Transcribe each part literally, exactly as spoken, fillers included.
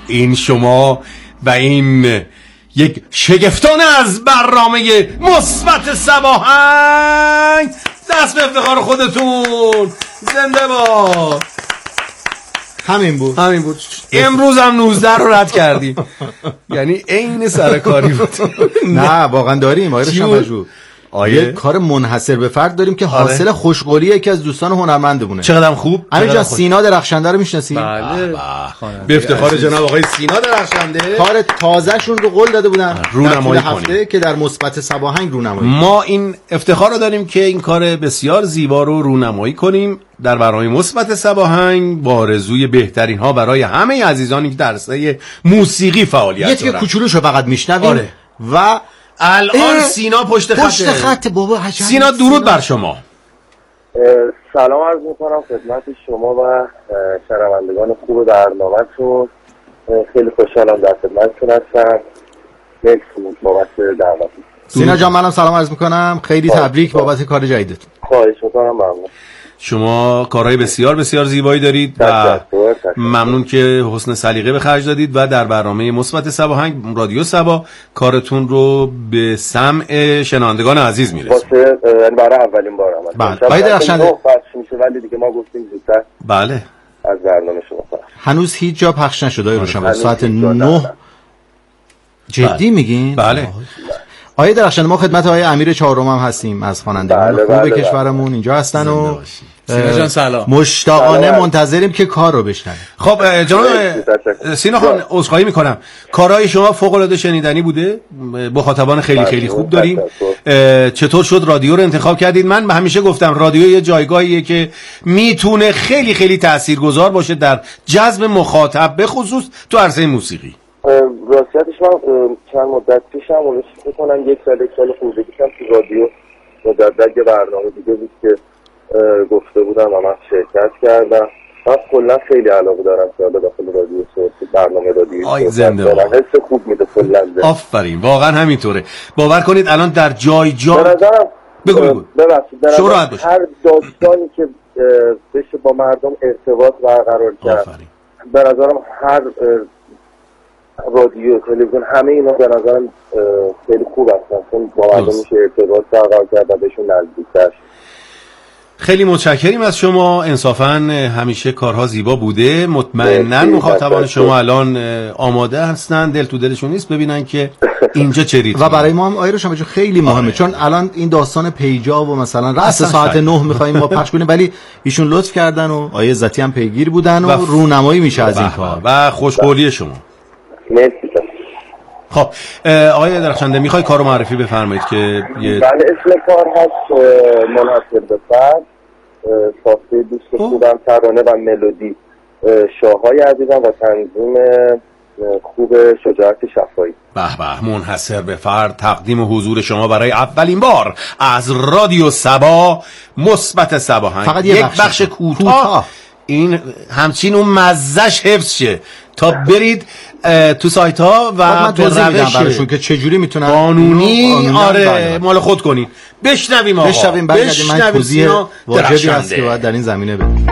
این شما و این یک شگفتانه از برنامه مثبت صباهنگ. دست به افتخار خودتون. زنده باد. همین بود همین بود. امروز هم نوزده رو رد کردیم. یعنی عین سرکاری بود. نه واقعا داریم آقای روشن‌پژوه. یه کار منحصر به فرد داریم که حاصل آره. خوشقولی یکی از دوستان هنرمندمونه. چقدر خوب. همینجا سینا درخشنده رو میشناسی؟ بله. به افتخار جناب آقای سینا درخشنده. کار تازه‌شون رو قول داده بودن رونمایی هفته که در مثبت صباهنگ رونمایی. ما این افتخار رو داریم که این کار بسیار زیبا رو رونمایی کنیم در برنامه مثبت صباهنگ با آرزوی بهترین ها برای همه عزیزانی که در رشته موسیقی فعالیت دارن. یه تیکه کوچولوشو فقط میشنویم آره. و الان سینا پشت خط پشت خط بابا عجب. سینا درود بر شما. سلام عرض میکنم خدمت شما و شنوندگان خوب برنامه‌تون. خیلی خوشحالم در خدمتتون هستم. مرسی بابت دعوتتون. سینا جان منم سلام عرض میکنم. خیلی تبریک بابت کار جدیدتون. خواهش میکنم. ممنون. شما کارهای بسیار بسیار زیبایی دارید و ممنون که حسن سلیقه به خرج دادید و در برنامه مثبت صباهنگ رادیو صبا کارتون رو به سمع شنوندگان عزیز میرسونید. واسه یعنی برای اولین بار آمد. بله. باید درخشنده پخش میشه ولی دیگه ما گفتیم زودتر. بله. از برنامه شما پخش. هنوز هیچ جا پخش نشده روشن. ساعت نه جدی میگین؟ بله. آقای درخشنده ما خدمت آقای امیر چهارم هم هستیم از خوانندگان بله خوب بله کشورمون بله. اینجا هستن و سینا جان سلام. مشتاقانه سلام. منتظریم که کار رو بشنویم. خب جناب سینا خان عذرخواهی میکنم. کارهای شما فوق العاده شنیدنی بوده. مخاطبان خیلی خیلی خوب داریم. چطور شد رادیو رو انتخاب کردید؟ من به همیشه گفتم رادیو یه جایگاهیه که میتونه خیلی خیلی تاثیرگذار باشه در جذب مخاطب به خصوص تو عرصه موسیقی. راستیتش من چند مدت پیشم اون فکر کنم یک سال یک سال خورده پیشم تو رادیو مجدد یه برنامه دیگه بود که گفته بودم و من شرکت کردم. من کلا خیلی علاقه دارم که حالا داخل رادیو صوت برنامه رادیو آی زنده باد. حس خوب میده کلا. آفرین واقعا همینطوره. باور کنید الان در جای جای به نظرم بگو بگو ببخشید شما راحت باشید. هر داستانی که بشه با مردم ارتباط برقرار کرد به نظرم هر رادیو تلویزیون همه اینا به نظرم خیلی خوب هستن چون با مردم میشه ارتباط برقرار کرد و بهشون نزدیک‌تر. خیلی متشکریم از شما. انصافاً همیشه کارها زیبا بوده. مطمئناً مخاطبان شما الان آماده هستن، دل تو دلشون نیست ببینن که اینجا چه ریتمی. و برای ما هم آیه روشن‌پژوه خیلی مهمه آره. چون الان این داستان پیجا و مثلا رأس ساعت نه می‌خوایم ما پخش کنیم ولی ایشون لطف کردن و آیه عزتی هم پیگیر بودن و, و رونمایی میشه از این کار و خوشقولی شما. مرسی. خب آقای درخشنده میخوای کارو معرفی بفرمایید که یه... بله اسم کار هست منحصر به فرد، ساخته دوست خوبم ترانه و ملودی شاهای عزیزم و تنظیم خوب شجاعت شفایی. به به منحصر به فرد تقدیم حضور شما برای اولین بار از رادیو صبا مثبت صباهنگ. فقط یک بخش, بخش کوتاه این همچین اون مزهش حفظ شه تا برید تو سایت ها و به روش براشون که چجوری میتونن قانونی آره مال خود کنین. بشنویم آقا بشنویم برگردیم. من توضیح واجبی هست که باید در این زمینه بدیم.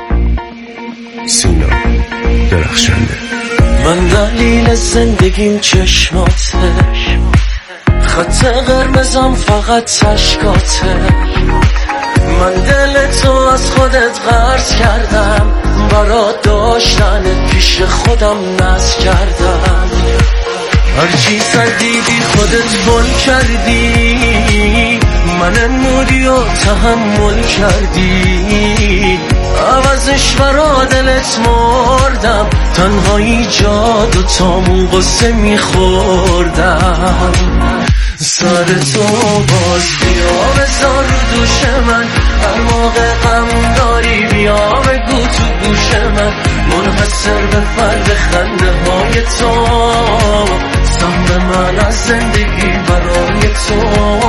سینا درخشنده. من دلیل زندگیم چشماته، خط قرمزم فقط چشکاته. من دل تو از خودت قرض کردم، برا داشتن پیش خودم ناز کردم. هرچی زدی بی خودت بل کردی، من نمودی و تحمل کردی. عوضش برا دلت مردم، تنهایی جاد و تامون قصه میخوردم. سر تو باز بیا بذار رو دوش من، هر موقع غم داری بیا بگو تو گوش من. منحصر به فرد خنده های تو، سهم من از زندگی برای تو.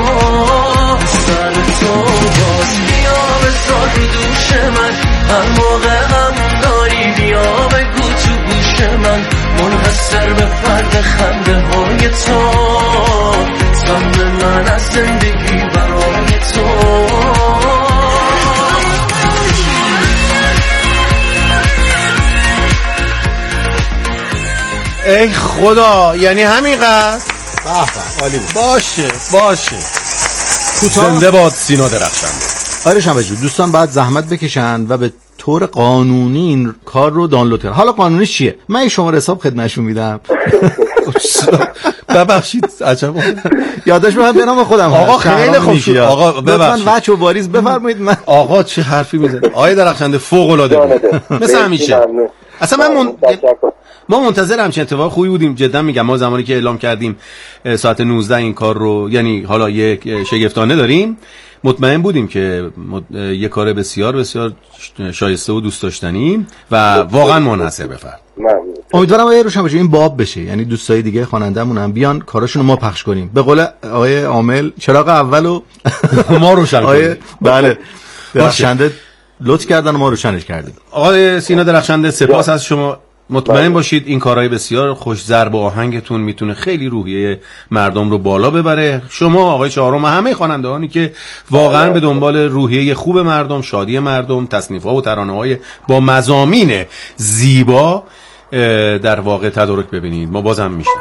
سر تو باز بیا بذار رو دوش من، هر موقع غم داری بیا بگو تو گوش من. منحصر به فرد خنده های تو، سهم من از زندگی برای تو. ای خدا، یعنی همینقدر؟ عالی باشه باشه. زنده باد سینا درخشنده. آره شنبه جون، دوستان باید زحمت بکشن و به طور قانونی این کار رو دانلود کنن. حالا قانونی چیه؟ من این شماره حساب خدمتشون میدم. ببخشید عجب یادش من به نام خودم. آقا خیلی خوب شد. آقا ببخشید. لطفاً وچ و واریز بفرمایید. من آقا چه حرفی میزنید؟ آقای درخشنده فوق العاده. مثل همیشه. اصلا من من ما منتظر همچین اتفاق خوبی بودیم. جدا میگم ما زمانی که اعلام کردیم ساعت نوزده این کار رو، یعنی حالا یک شگفتانه داریم، مطمئن بودیم که یک کار بسیار بسیار شایسته و دوست داشتنی و واقعا منحصر به فرد. امیدوارم آقای روشنباشه این باب بشه، یعنی دوستای دیگه خواننده‌مون هم بیان کاراشونو ما پخش کنیم. به قول آقای عامل چراغ اولو ما روشن کنیم. بله درخشنده لطف کردن ما روشنش کردیم. آقای سینا درخشنده سپاس از شما. مطمئن باشید این کارهای بسیار خوش ضرب و آهنگتون میتونه خیلی روحیه مردم رو بالا ببره. شما آقای چهارم، همه خواننده‌هایی که واقعا به دنبال روحیه خوب مردم، شادی مردم، تصنیف‌ها و ترانه‌های با مضامین زیبا در واقع تدارک ببینید. ما بازم میشنم.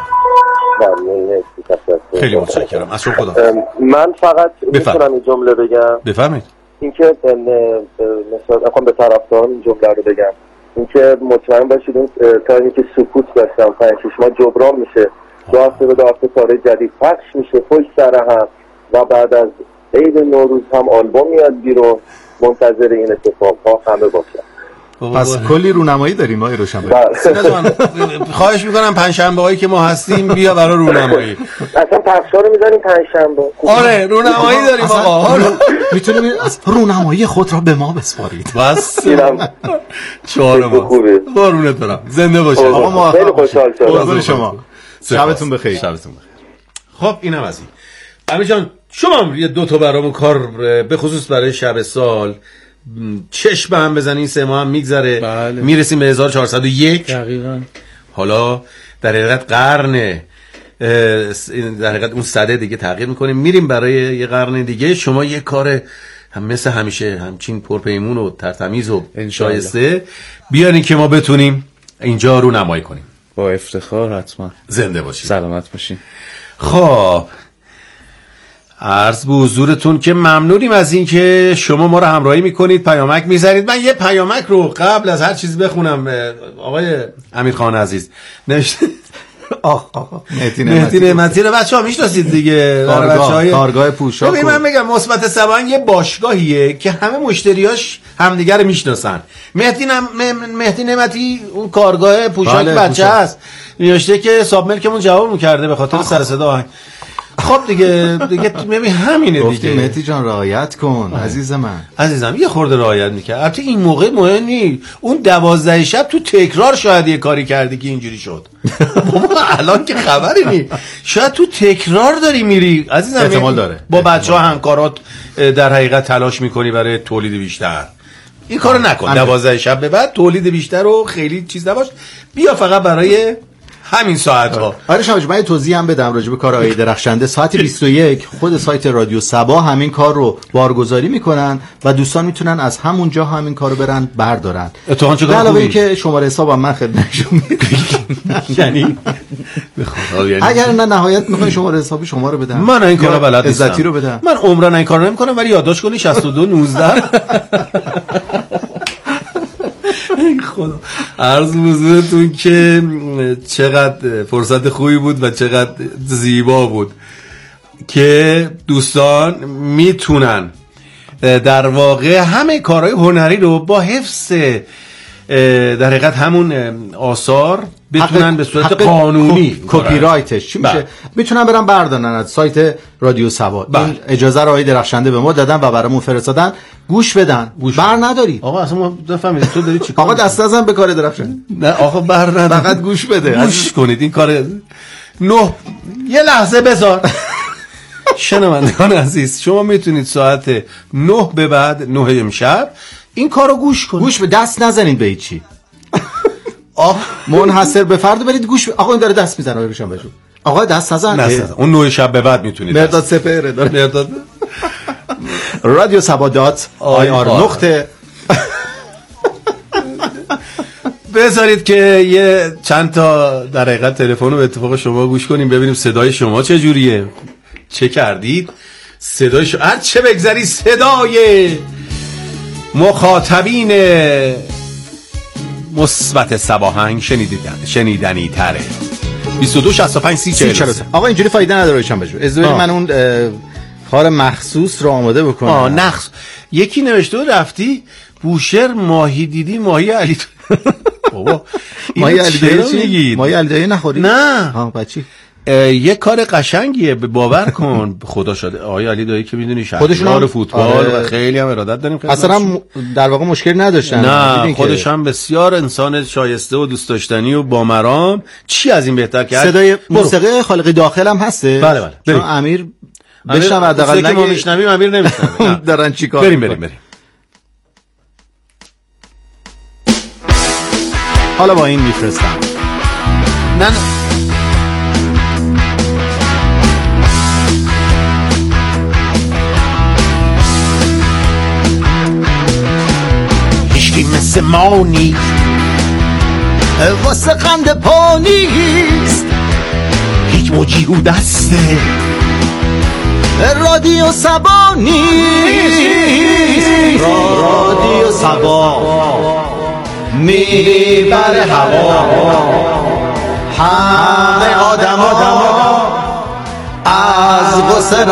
خیلی متشکرم. از شما خدا. من فقط میتونم این جمله بگم. بفرمایید. اینکه مثلا اخوام به طرفداران این جمله رو بگم، اینکه مطمئن باشید اون تایمی که سکوت داشتم پنج شش ماه جبران میشه، دو هفته به دو هفته کارهای جدید پخش میشه پشت سر هم و بعد از عید نوروز هم آلبوم میاد بیرون. منتظر این اتفاق ها همه باشن. پس کلی رونمایی داریم آقای روشنبه. خواهش میکنم پنجشنبه هایی که ما هستیم بیا برای رونمایی. اصلا پخشا رو میذاریم پنجشنبه. آره رونمایی داریم آقا. میتونیم رونمایی خود را به ما بسپارید. بس چهارم قربونت برم. زنده باشید آقا. ما خیلی خوشحال شدم. شما شبتون بخیر. شبتون بخیر. خب اینم از این. امیر جان شما یه دو تا برامون کار به خصوص برای شب سال چشم هم بزنین، سه ماه هم میگذره. بله. میرسیم به هزار و چهارصد و یک. دقیقاً. حالا در حقیقت قرن در حقیقت اون صده دیگه تغییر میکنیم، میریم برای یه قرن دیگه. شما یه کار هم مثل همیشه همچین پرپیمون و ترتمیز و شایسته بیارین که ما بتونیم اینجا رو نمایی کنیم. با افتخار حتما. زنده باشین. سلامت باشین. خب عرض به حضورتون که ممنونیم از این که شما ما رو همراهی میکنید، پیامک میذارید. من یه پیامک رو قبل از هر چیز بخونم. آقای امیرخان عزیز نوشته آخ آخ مهدی نعمتی رو بچه‌ها میشناسید دیگه، کارگاه کارگاه پوشاک. ببین من میگم مثبت سبان یه باشگاهیه که همه مشتریاش همدیگه رو میشناسن. مهدی نم... مهدی نعمتی اون کارگاه پوشاک بچه هست، نوشته که ساب ملکمون جواب کرده به خاطر سر صدا آهنگ. خب دیگه دیگه ببین همینه دیگه. مهدی جان رعایت کن عزیز من. عزیزم یه خورده رعایت میکنه. البته این موقع مهم نیست، اون دوازده شب تو تکرار شاید یه کاری کردی که اینجوری شد. بابا الان که خبری نیست، شاید تو تکرار داری میری عزیزم. احتمال داره با بچه‌ها همکارات در حقیقت تلاش میکنی برای تولید بیشتر. این کارو نکن. دوازده شب به بعد تولید بیشتر رو خیلی چیز نباش، بیا فقط برای همین ساعت ها. آره شما من توضیح هم بدم راجع به کار آقای درخشنده. ساعت بیست و یک خود سایت رادیو سبا همین کار رو بارگذاری میکنن و دوستان میتونن از همونجا همین کارو برن بردارن. اتفاقا چه علاوه اینکه شماره حسابم من خدمتشون میدم. یعنی اگر نه نهایت میخوای شماره حسابی شما رو بدم، من این کارا بلد نیستم. عزتی رو بدم. من عمرن این کارو نمیکنم، ولی یادداشت کنی شصت و دو نوزده. خدا عرض حضورتون که چقدر فرصت خوبی بود و چقدر زیبا بود که دوستان میتونن در واقع همه کارهای هنری رو با حفظ در حقیقت همون آثار بتونن به صورت قانونی کپی رایتش چی میشه میتونن برن بردارن از سایت رادیو سبا. این اجازه رو آقای درخشنده به ما دادن و برامون فرستادن. گوش بدن. گوش بر نداری آقا اصلا ما بفهمید تو داری چیکار. آقا دست نزن به کار درخشنده. نه آقا بر نداری، فقط گوش بده. گوش کنید این کار. نه یه لحظه بذار. شنوندگان عزیز شما میتونید ساعت نه به بعد نه امشب این کارو گوش کنید. گوش به دست نزنید به هیچی. آه منحصر به فرد برید گوش ب... آقا این داره دست میزنه روشن بشو. آقا دست نزن. نزن. اون نه شب به بعد میتونید. مرداد سپهره داره. مرداد رادیو سبا دات آی آر نقطه بذارید که یه چند تا در حقیقت تلفن رو به اتفاق شما گوش کنیم ببینیم صدای شما چه جوریه. چه کردید؟ صدای شما هر چه بگذاری صدای مخاطبین مثبت صباهنگ شنیدن شنیدنی تره. بیست و دو شصت و پنج سی چهل. آقا اینجوری فایده نداره روشن بشه. از من اون کار مخصوص رو آماده بکنم. آه نخص. یکی نوشته رفتی بوشهر ماهی دیدی ماهی علی بابا ماهی علی دایی ماهی علی دایی نخوری؟ نه ها بچی یه کار قشنگیه باور کن. خدا شده آقای علی دایی که میدونی شهردار فوتبال و خیلی هم ارادت داریم. اصلا در واقع مشکلی نداشتن. نه خودش هم بسیار انسان شایسته و دوست داشتنی و با مرام. چی از این بهتر که صدای موسیقی خالقی داخل هم هسته. بله بله چون امیر بشنم حداقل نگه ما میشنویم امیر نمیشنوه. دارن چیکار بریم بریم بریم. حالا با این میفرستم. نه نه هیچی مثل ما نیست واسه خنده پا نیست هیچ موجی رو دسته رادیو سبا نیست رادیو سبا میبره هوا همه آدم ها از غصه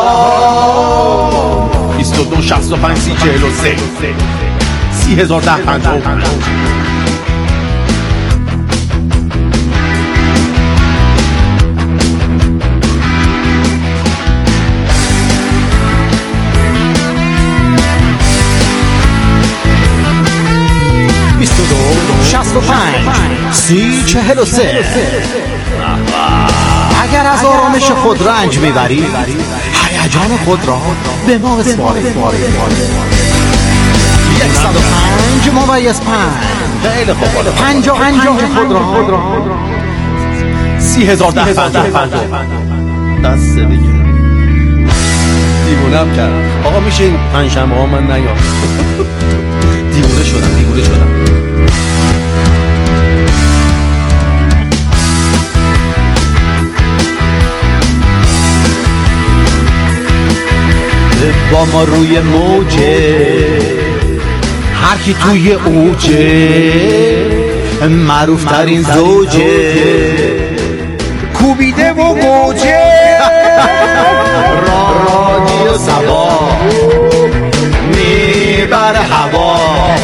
رها. بیست و دو شصت و پنج سی چهل و سه سی هزار ده پنجاه و پنج. بیست و دو شصت و پنج سی چهل و سه. اگر از آرامش خود رنج میبری هیجان خود را به ما بسپاری. یکصد و پنج ممیز پنج خیلی خوب. پنجاه پنج خود را سی هزار ده پنجاه دست دیگه دیوونم کرد. آقا میشه این پنجشنبه ها من نیام. دیوونه شدم دیوونه شدم. با ما روی موجه هر کی توی اوجه معروف ترین زوجه کوبیده و گوجه رادیو سبا میبره هوا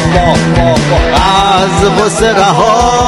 از غصه رها.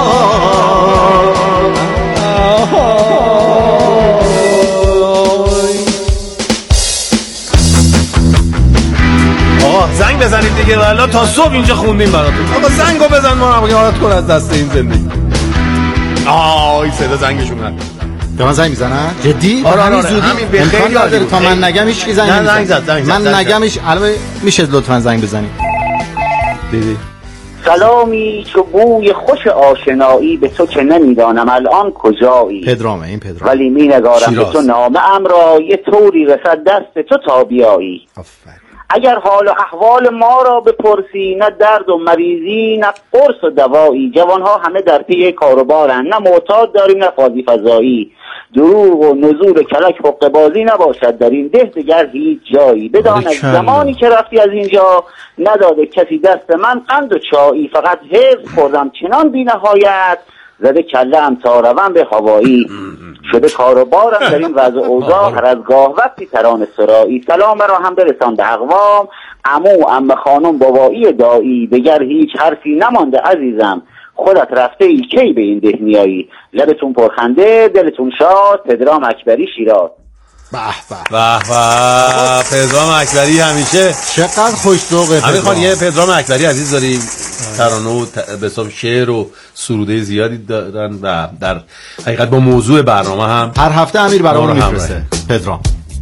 زنگ بزنید دیگه والا تا صبح اینجا خوندیم براتون. آقا زنگو بزن ما هم یادت کن از دست این زندگی. آه این صدا زنگشون هست. به من زنگ میزنن؟ جدی؟ آره آره همین به خیلی داره تا من نگم هیچ کی زنگ نمیزنه. زنگ زد زنگ زد. من نگمش الان میشه لطفا زنگ بزنید. دیدی؟ سلامی چو بوی خوش آشنایی به تو که نمیدانم الان کجایی. پدرامه این پدرام. ولی می نگارم به تو نامه ام را یه طوری رسد دست تو تا بیایی. آفرین. اگر حال و احوال ما را بپرسی نه درد و مریضی نه قرص و دوایی. جوانها همه در پی کاروبارن نه معتاد داریم نه فازی فضایی. دروغ و نزول کلک حقه بازی نباشد در این ده دگر هیچ جایی. بدان از زمانی که رفتی از اینجا نداده کسی دست من قند و چایی. فقط حفظ خوردم چنان بی نهایت زده کله ام تا روم به هوایی. شده کاروبارم در این وضع اوضاع هر از گاه وقتی ترانه سرایی. سلام را هم برسان به اقوام عمو عمه خانم بابایی دایی. دگر هیچ حرفی نمانده عزیزم خودت رفته ای کی به این ده میایی. لبتون پرخنده دلتون شاد. پدرام اکبری شیراز. به به به به پدرام اکبری همیشه چقدر خوش‌ذوقه. همین خان یه پدرام اکبری عزیز داریم ترانه و به حساب شعر و سروده زیادی دارن و در حقیقت با موضوع برنامه هم هر هفته امیر برامون میفرسته. پدرام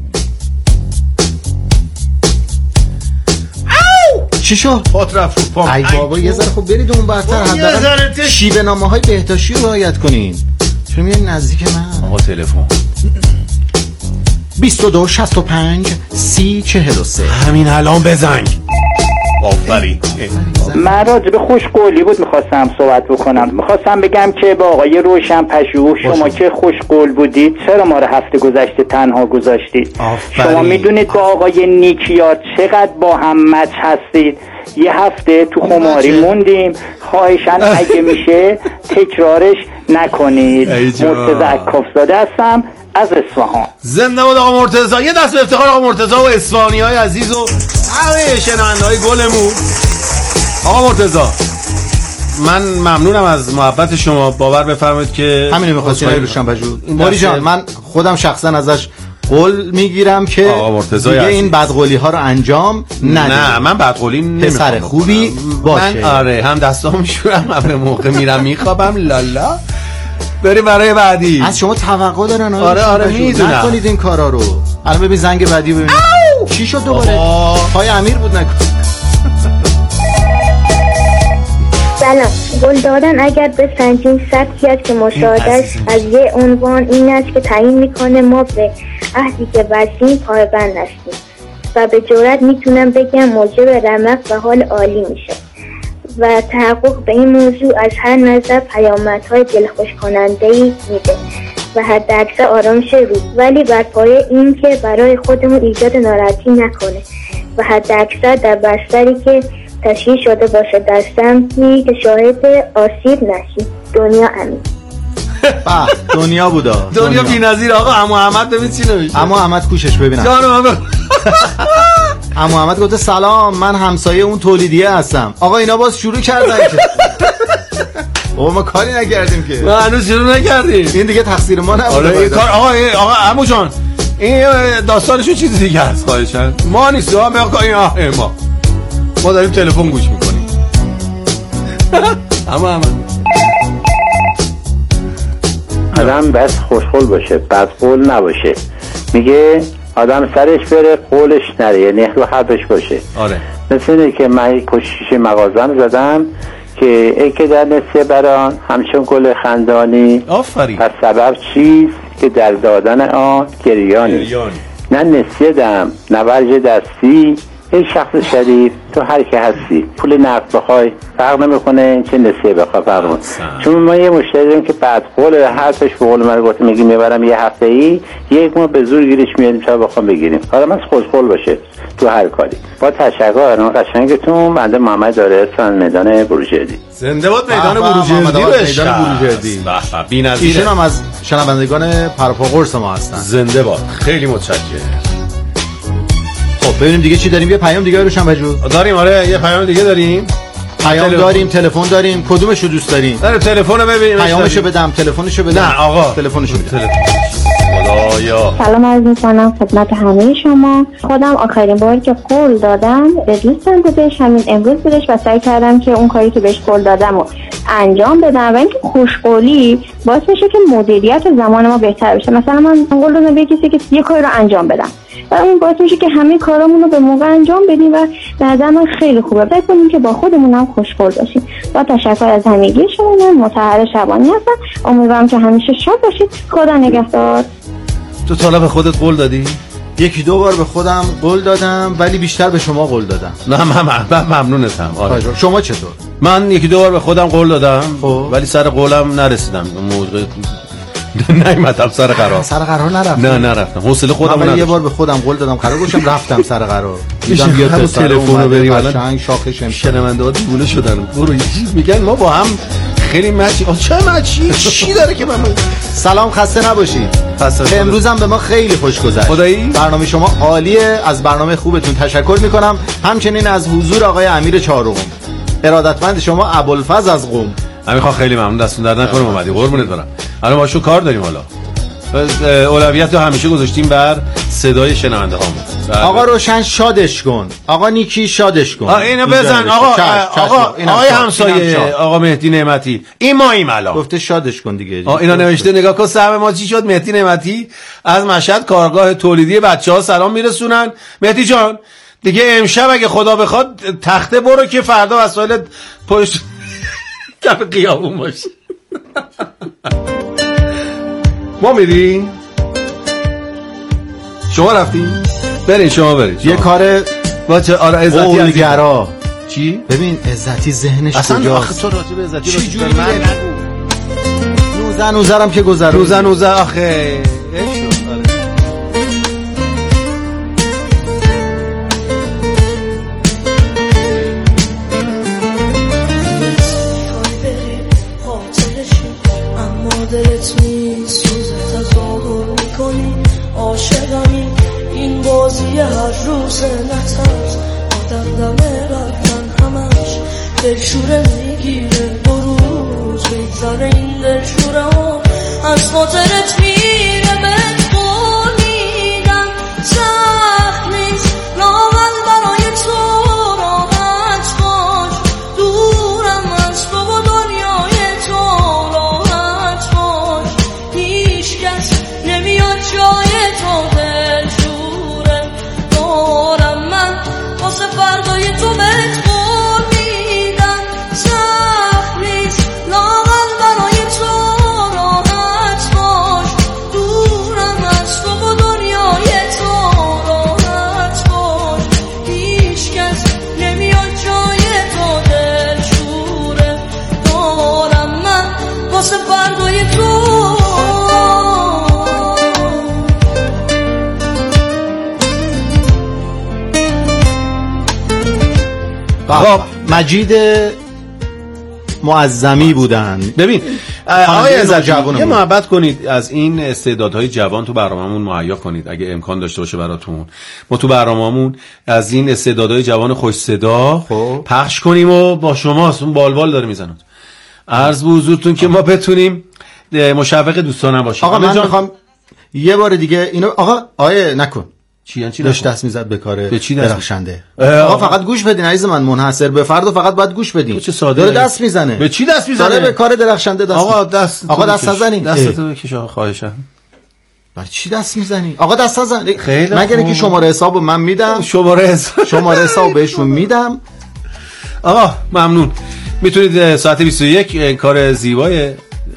چی شد؟ پات رفت رو پام. ای بابا یه ذره خب برید اون برتر حداقل شیوه نامه‌های بهداشتی رو رعایت کنین. چون میاد نزدیک من. آقا تلفن بیست و دو شصت و پنج سی چهل و سه. همین الان بزنگ. آفرین. من راجع به خوشقولی بود میخواستم صحبت بکنم. میخواستم بگم که با آقای روشن پژوه شما که خوشقول بودید چرا ما رو هفته گذشته تنها گذاشتید؟ شما میدونید با آقای نیکیا چقدر با هم مچ هستید. یه هفته تو خماری موندیم. خواهشاً اگه میشه تکرارش نکنید. مرتضی عکافزاده هستم از اصفهان. زنده باد آقا مرتضی. یه دست به افتخار آقا مرتضی و اصفهانی های عزیز و همه شنونده های گلمون. آقا مرتضی من ممنونم از محبت شما. باور بفرمایید که همین می‌خواستم روشن پژوه. موری جان من خودم شخصا ازش قول میگیرم که دیگه این بدقولی ها رو انجام ندید. نه من بدقولی نمیخوام. پسر خوبی باشه. من آره هم دستام میشورم هم به موقع میرم میخوابم. لالا بریم برای بعدی. از شما توقع دارن. آره آره میدونم. نکنید این کارا رو. الان ببین زنگ بعدی ببین چی شد دوباره. پای امیر بود نکن. سلام. گل دادن اگر بسنجیم سطحی است که مشاهدهش از یه عنوان این است که تعیین میکنه ما به عهدی که بستیم پایبند هستیم و به جرئت میتونم بگم موجب رمق و حال عالی میشه و تحقق به این موضوع از هر نظر پیامدهای دلخوش کننده‌ای میده و حداکثر آرامش روح، ولی بر پایه این که برای خودمون ایجاد ناراحتی نکنه و حداکثر در بستری که تشکیل شده باشه در سمتی که شاهد آسیب نشی. دنیا امین. با دنیا بودا. دنیا بی‌نظیر. آقا عمو احمد ببین چی نوشته. عمو احمد کوشش ببینم. جانم. عمو احمد گفته سلام من همسایه اون تولیدیه هستم. آقا اینا باز شروع کردن که بابا ما کاری نکردیم که. ما هنوز شروع نکردیم. این دیگه تقصیر ما نبوده. آره این کار آقا آقا عمو جان این داستانشو چیز دیگه است خواهشاً. ما نیست ما میگیم ما ما داریم تلفن گوش میکنیم. اما اما آدم بس خوشقول باشه بدقول نباشه. میگه آدم سرش بره قولش نره، یعنی رو حرفش باشه. آره مثل اینه که من پشت شیشه مغازم زدم که ای که در نسیه بران همچون گل خندانی. آفرین. پس سبب چیست که در دادن آن گریانی, گریانی. نه نسیه دم نه ورج دستی ای شخص شریف تو هر که هستی. پول نقد بخوای فرق نمیکنه چه نسیه بخوای فرق نمیکنه. چون ما یه مشتری داریم که بعد قول حرفش به قول من گفت میگیم میبرم یه هفته ای یک ما به زور گیرش میاریم تا بخوام بگیریم. حالا من خوشقول باشه تو هر کاری. با تشکر از قشنگتون. بنده محمد داره سن میدان بروجردی. زنده باد میدان بروجردی. میدان بروجردی بی‌نظیر. ایشون هم از شنوندگان پرپا قرص ما هستن. زنده باد. خیلی متشکرم. خب ببینیم دیگه چی داریم. یه پیام دیگه روشن پژوه داریم. آره یه پیام دیگه داریم. پیام تلفن. داریم تلفن داریم. کدومشو دوست داریم؟ آره تلفن رو ببینیم. پیامشو بدم تلفنشو بدم؟ نه آقا تلفنشو بدم. خدایا. سلام عرض می‌کنم خدمت همه شما. خودم آخرین بار که قول دادم به دوستم بودش همین امروز بودش و سعی کردم که اون کاری که بهش قول دادم رو انجام بدم و اینکه خوشقولی باعث میشه که مدیریت زمان ما بهتر بشه. مثلا من قول دادم به کسی که یه کاری رو انجام بدم و اون باعث میشه که همه کارامون رو به موقع انجام بدیم و به نظر من خیلی خوبه. فکر کنیم که با خودمون هم خوشقول باشیم. با تشکر از همگی شما. من مطهر شبانی هستم. امیدوارم که همیشه شاد باشید. خدا نگهدار. تو تا به خودت قول دادی؟ یکی دو بار به خودم قول دادم ولی بیشتر به شما قول دادم. نه من من ممنونتم. آره. شما چطور؟ من یکی دو بار به خودم قول دادم ولی سر قولم نرسیدم. موقع نیومدم سر قرار. سر قرار نرفتم. نه نرفتم. حوصله خودم نداشتم. من یه بار به خودم قول دادم قرار گوشم رفتم سر قرار. دیدم یه تلفن رو بریم الان شاخش شنونده ها دیوونه شدن. برو میگن ما با هم خیلی مچی. چه مچی؟ چی داره که من سلام خسته نباشید. امروز هم به ما خیلی خوش گذشت. خدایی برنامه شما عالیه. از برنامه خوبتون تشکر میکنم. همچنین از حضور آقای امیر چهارم. ارادتمند شما ابوالفضل از قم. همین خواهم خیلی ممنون. دستون در نکنه اومدی. قربونت برم. الان باشو کار داریم. حالا اولویت رو همیشه گذاشتیم بر صدای شنونده هامون. آقا روشن شادش کن. آقا نیکی شادش کن. اینو بزن. آقا چش، چش، آقا آقای همسایه آقا مهدی نعمتی این ماییم الان گفته شادش کن دیگه. آ اینا نوشته نگاه کن سهم ما چی شد. مهدی نعمتی از مشهد کارگاه تولیدی بچه‌ها سلام میرسونن. مهدی جان دیگه امشب اگه خدا بخواد تخته برو که فردا وسایل پشت کف قیابون باشه. ما میریم. شما رفتین؟ برین شما برین. یه کار با چه آره عزتی گرا چی؟ ببین عزتی ذهنش اصلا کجاست؟ آخه تو راجع به عزتی چی جوری من میگه؟ نوزه نوزه هم که گذرون نوزه نوزه آخه ایشو آره. دلت می سوزه تظاهر میکنی عاشقمی این بازی هر روز نترس آدردمه رفتن همش دلشوره میگیره دو روز بگذره این دلشوره ها از خاطرت میره به قول میدم سخت نیست لاغل برای تو راحت باش دورم از تو و دنیای تو نمیاد جای تو دلشوره دارم من واسه فردای تو بهت قول میدم سخت نیست لاغل برای تو راحت باش دورم از تو و دنیای تو راحت باش هیچکس نمیاد جای تو دلشوره دارم من واسه فردای تو خب مجید معظمی بودن. ببین آقای عزت یه محبت کنید از این استعدادهای جوان تو برنامه‌مون مهیا کنید اگه امکان داشته باشه براتون. ما تو برنامه‌مون از این استعدادهای جوان خوش صدا خب. پخش کنیم و با شما اون بالبال داره میزنن. عرض به حضورتون که ما بتونیم مشوق دوستانم باشیم. آقا من میخوام یه بار دیگه اینو آقا آیه نکن. چی یعنی چی داشت دست میزد به کار درخشنده. آقا, آقا فقط گوش بدین عزیز من منحصر به فرد و فقط باید گوش بدین. چه ساده داره دست میزنه. به چی دست میزنه؟ داره به کار درخشنده دست. آقا دست آقا دست نزنین. دستتو بکش آقا خواهشم. برای چی دست میزنی؟ آقا دست نزن. خیلی مگر اینکه شماره حسابو من میدم. شماره حساب شماره حساب بهشون میدم. آقا ممنون. میتونید ساعت بیست و یک کار زیبای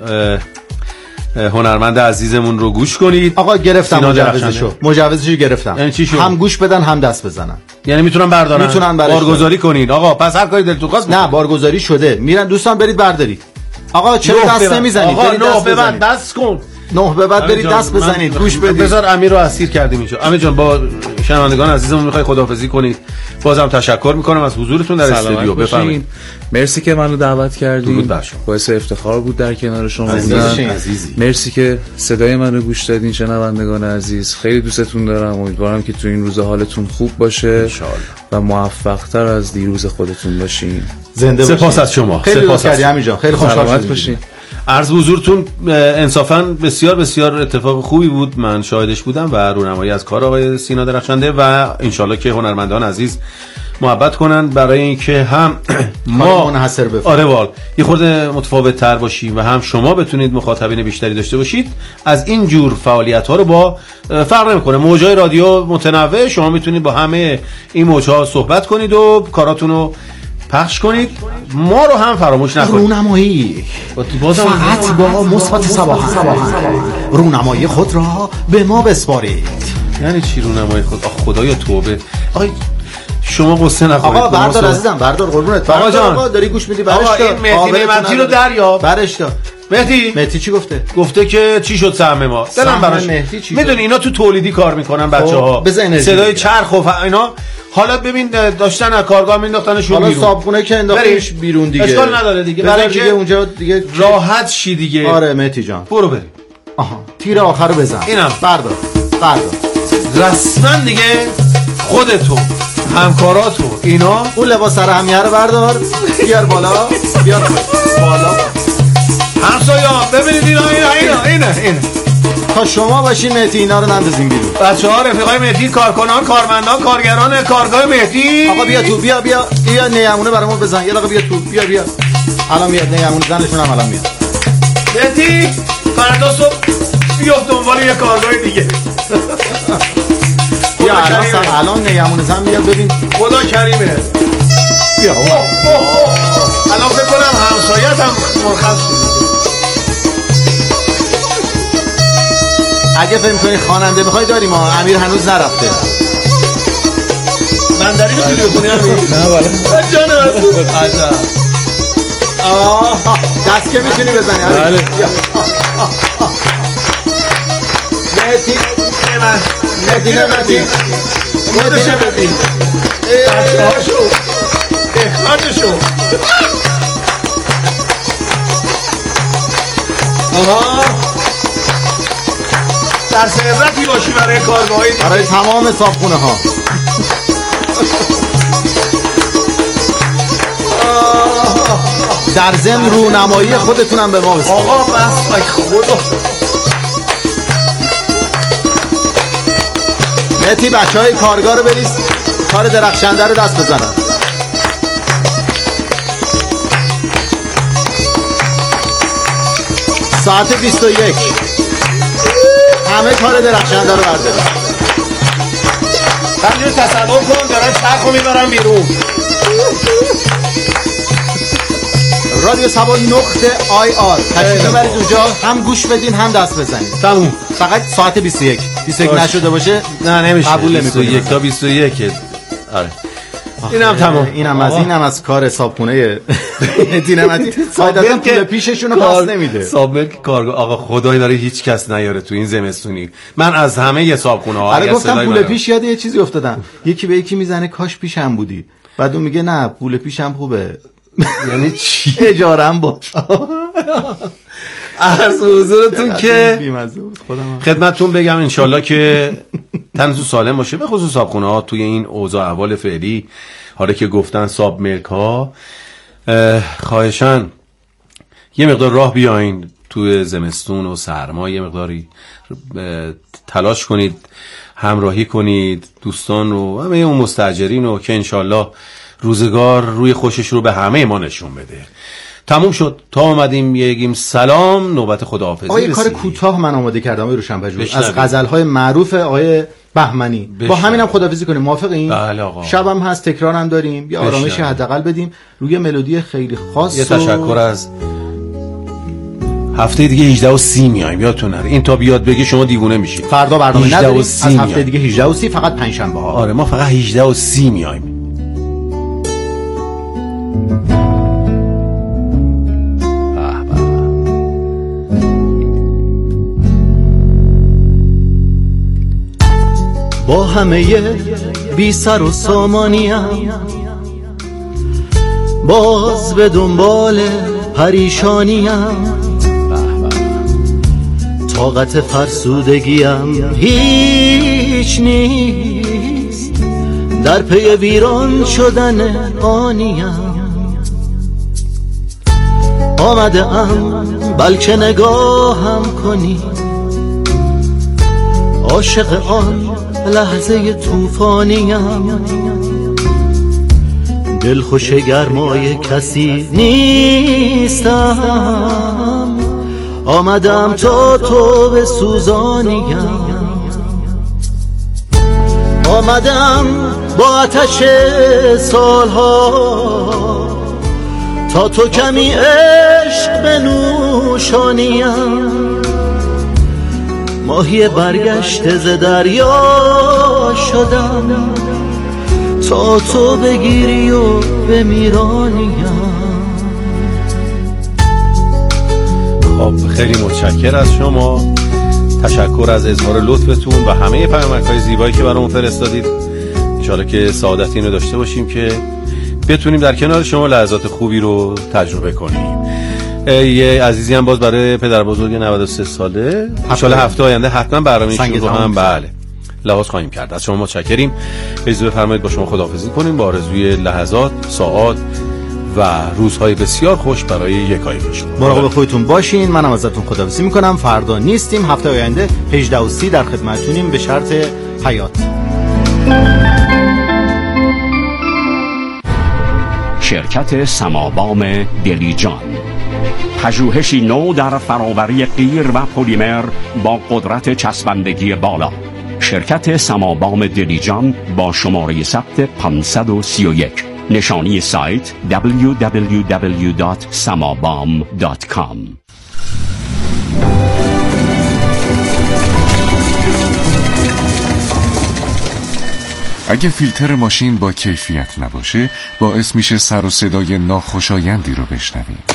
هنرمند عزیزمون رو گوش کنید. آقا گرفتم مجوزشو. مجوزشو گرفتم. یعنی چی شد؟ هم گوش بدن هم دست بزنن. یعنی میتونن بردارن. میتونن بارگذاری کنین. آقا پس هر کاری دلتون خواست. نه بارگذاری شده. میرن دوستان برید بردارید. آقا چرا دست نمیزنید؟ آقا نه ببند دست کن. نه به بعد برید دست بزنید. گوش بدید. بذار امیر رو اسیر کردیم اینجا. امیر جان با شنوندگان عزیزمون میخوای خداحافظی کنید. بازم تشکر میکنم از حضورتون در استودیو. بفرمایید. مرسی که منو دعوت کردین. باعث افتخار بود در کنار شما بودن. مرسی که صدای منو گوش دادین شنوندگان عزیز. خیلی دوستتون دارم. امیدوارم که تو این روزا حالتون خوب باشه ان شاء الله و موفق‌تر از دیروز خودتون باشین. زنده باشین. سپاس از شما. سپاس از همین جان. خیلی خوشحال باشین. عرض حضورتون انصافا بسیار بسیار اتفاق خوبی بود. من شاهدش بودم و رونمایی از کار آقای سینا درخشنده و انشالله که هنرمندان عزیز محبت کنن برای اینکه هم ما منحصر به فرد آره وال یه خورده متفاوت تر باشیم و هم شما بتونید مخاطبین بیشتری داشته باشید. از این جور فعالیت ها رو با فرق نمیکنه موجای رادیو متنوع شما میتونید با همه این موجها صحبت کنید و کاراتون رو پخش کنید. ما رو هم فراموش نکنید. رونمایی فقط با مثبت صباح رونمایی خود را به ما بسپارید. یعنی چی رونمایی خود؟ آخ خدایا توبه. آقا شما قصه نخورید. آقا بردار عزیزم بردار قربونت. آقا جان آقا داری گوش میدی برش آقا این مهدی نعمتی رو دریاب. برش دار. مهدی مهدی چی گفته؟ گفته که چی شد سهم ما؟ دلم براش. میدونی اینا تو تولیدی کار میکنن بچه‌ها. صدای چرخ و اینا. حالا ببین داشتن از کارگاه مینداختنشون بیرون. حالا صابخونه که انداختنش بیرون دیگه. اشکال نداره دیگه. برای دیگه اونجا دیگه راحت شی دیگه. آره مهدی جان. برو بریم. آها تیر آخر رو بزن. اینم بردار. بردار. رسما دیگه خودتو همکاراتو اینا اون لباس سر همیه رو بردار بیار بالا بیار بالا همسایا ببینید اینا اینا اینا اینا اینا تا شما باشین مهدی اینا رو نندازین بیرون. بچه ها رفیقای مهدی کارکنان کارمندان کارگران کارگاه مهدی. آقا بیا تو بیا بیا بیا نیمونه برامون بزن یه دقیقه بیا تو بیا بیا الان میاد نیمونه زنشون هم الان میاد. مهدی فردا صبح بیفت دنبال یه کارگاه دیگه. بیا الان الان نیمونه زن میاد ببین خدا کریمه. بیا الان فکر کنم همسایت هم مرخص شده. اگه فکر کنی خواننده میخوای داریم ها امیر هنوز نرفته. بندری میتونی بخونی همین؟ نه بله جان مسعود عجب. آه دست که میتونی بزنی. بله مهدی من مهدی نمتی خودش بدین بچه‌هاشو اخراجشو. آها در عبرتی باشی برای کارگاهی برای تمام صابخونه ها. در ضمن رونمایی خودتونم به ما بسید. آقا بس ای خدا. مهدی بچه های کارگاه رو بریز کار درخشنده رو دست بزنن. ساعت بیست و یک همه کار درخشنده رو بردارن. من یه تصور کنم دارن چرخو میبرن بیرون. رادیو سبا نقطه آی آر تشریف ببرید اونجا، هم گوش بدین هم دست بزنید. تموم. فقط ساعت بیست و یک بیست و یک نشده باشه نه نمیشه. قبول نمی‌کنیم. بیست و یک تا بیست و یک. آره اینم تمام. اینم از اینم از کار صابخونه دینامتی. قاعدتا پول پیششون رو پس نمیده. صابملک کارگاه آقا خدای داره هیچ کس نیاره تو این زمستونی. من از همه ی صابخونه ها آره گفتم پول پیش یاد یه چیزی افتادم. یکی به یکی میزنه کاش پیشم بودی. بعد اون میگه نه پول پیشم خوبه. یعنی چی؟ اجارم باش. از حضورتون که خدمتتون بگم انشالله که تنتون سالم باشه، به خصوص صابخونه ها توی این اوضاع احوال فعلی. حالا که گفتن صاب ملک ها، خواهشاً یه مقدار راه بیاین توی زمستون و سرما، یه مقداری تلاش کنید همراهی کنید دوستان رو، همه اون مستاجرین رو که انشالله روزگار روی خوشش رو به همه ما نشون بده. تموم شد تا اومدیم بگیم سلام، نوبت خداحافظی رسید. آقای کار کوتاه من آماده کردم آقای روشن‌پژوه از غزل‌های معروف آقای بهمنی. با همینم خداحافظی کنیم، موافقین؟ بله آقا. شبم هست تکرارم داریم، یه آرامشی حداقل بدیم روی ملودی خیلی خاص. یه تشکر از هفته دیگه هجده و سی میایم، یادتون نره این تا بیاد بگه شما دیوونه میشید. فردا برنامه نداریم، از هفته دیگه هجده و سی فقط پنجشنبه ها. آره ما فقط هجده و سی میایم. با همه بی سر و سامانیم باز به دنبال پریشانیم، طاقت فرسودگیم هیچ نیست، در پی ویران شدن آنیم. آمده ام بلکه نگاهم کنی، عاشق آن لحظه توفانیم، دلخوش گرمای کسی نیستم، آمدم تا تو به سوزانیم، آمدم با آتش سالها تا تو کمی عشق بنوشانیم، ماهی برگشته ز دریا شدم تا تو بگیری و بمیرانیم. خب خیلی متشکر از شما، تشکر از اظهار لطفتون و همه پیامک‌های زیبایی که برامون فرستادید. انشالله که سعادت اینو داشته باشیم که بتونیم در کنار شما لحظات خوبی رو تجربه کنیم. یه عزیزی هم باز برای پدر بزرگ نود و سه ساله انشالله هفته آینده حتما برنامه‌ای رو هم بله لحاظ خواهیم کرد. از شما متشکریم. اجازه بفرمایید با شما خداحافظی کنیم با آرزوی لحظات، ساعات و روزهای بسیار خوش برای یکایک شما. مراقب خودتون باشین. منم ازتون خداحافظی میکنم. فردا نیستیم، هفته آینده هجده و سی در خدمتتونیم به شرط حیات. شرکت سمابام دلیجان، پژوهشی نو در فراوری قیر و پلیمر با قدرت چسبندگی بالا. شرکت سمابام دلیجان با شماره ثبت پانصد و سی و یک. نشانی سایت دبلیو دبلیو دبلیو دات samabam دات کام. اگه فیلتر ماشین با کیفیت نباشه باعث میشه سر و صدای ناخوشایندی رو بشنوید.